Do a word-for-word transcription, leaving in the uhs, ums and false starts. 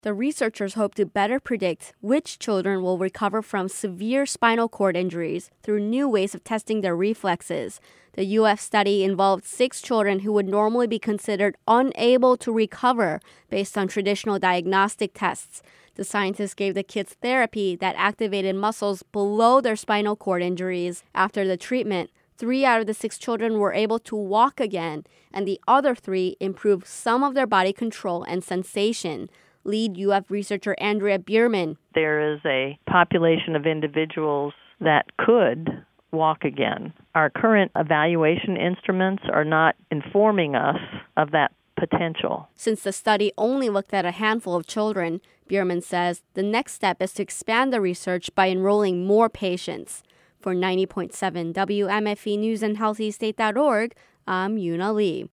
The researchers hope to better predict which children will recover from severe spinal cord injuries through new ways of testing their reflexes. The U F study involved six children who would normally be considered unable to recover based on traditional diagnostic tests. The scientists gave the kids therapy that activated muscles below their spinal cord injuries. After the treatment, three out of the six children were able to walk again, and the other three improved some of their body control and sensation. Lead U F researcher Andrea Bierman. There is a population of individuals that could walk again. Our current evaluation instruments are not informing us of that potential. Since the study only looked at a handful of children, Bierman says the next step is to expand the research by enrolling more patients. For ninety point seven W M F E News and Healthy State dot org, I'm Yuna Lee.